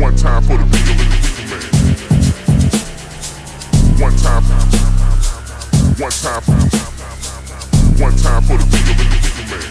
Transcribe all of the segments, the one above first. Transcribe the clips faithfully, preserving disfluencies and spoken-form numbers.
One time for the people in the reefer man. One time, one time, one time for the people in the reefer man.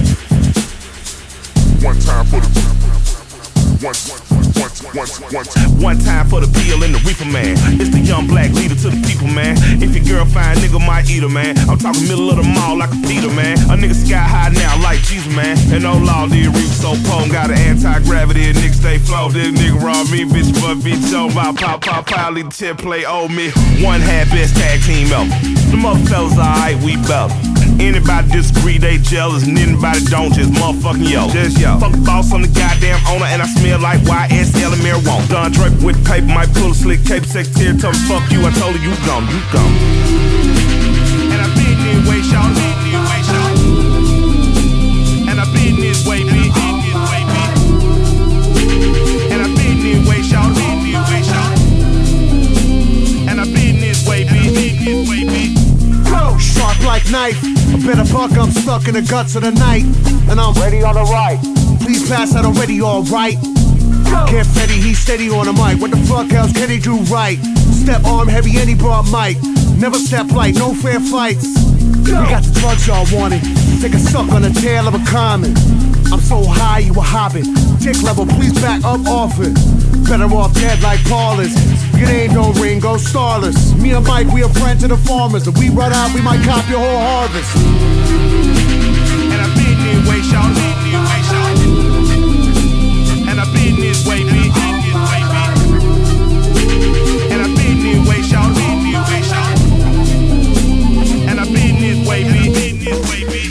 One time for the one, one, one, one, one time for the peel and the reefer man. It's the young black leader to the people, man. If your girl fine, nigga might eat her, man. I'm talking middle of the mall like a Peter, man. A nigga sky high now like Jesus, man. And no law, the reef so potent. Got an anti-gravity, and nigga stay flow. This nigga rob me, bitch, but bitch, so my pop, pop, pop, lead the tip play, owe me. One half best tag team ever. The mother fellas alright, we better. Anybody disagree, they jealous, and anybody don't, just motherfucking yo. Just yo. Fuck the boss, I'm the goddamn owner, and I smell like Y S L and marijuana. Done draped with paper, might pull a slick cape, secretary, tell me fuck you, I told her you gone, you gone. And I been this way, shout, been this way, shout. And I been this way, been this way, been. And I been this way, shout, been this way, shout. And I been this way, been this way, been. Go! Sharp like knife. A better buck, I'm stuck in the guts of the night. And I'm ready on the right. Please pass that already, alright. Get Fetty, he's steady on the mic. What the fuck else can he do right? Step arm heavy and he brought mic. Never step light, no fair fights. We got the drugs y'all wanted. Take a suck on the tail of a comet. I'm so high you a hobbit. Dick level, please back up off it. Better off dead like Paulus. Your name don't ring, go starless. Me and Mike, we are friends of the farmers. If we run out, we might cop your whole harvest. And I been this way, shout, been this way, shout. And I been this way, been this way, been. And I been this way, shout, been this way, shout. And I been this way, been this way, been.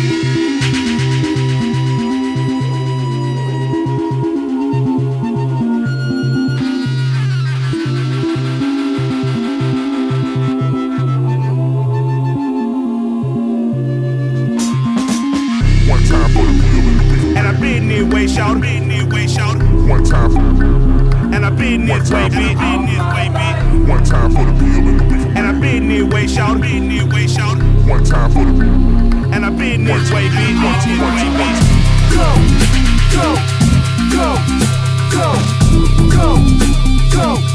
And I been this way, shout, been this way, shout. one time, And I been this way, been this way, been. one time for the people in the reefer man. And I been this way, shout, been this way, shout. One time for the And I been this way, been this way, been. Go! Go! Go! Go! Go! Go!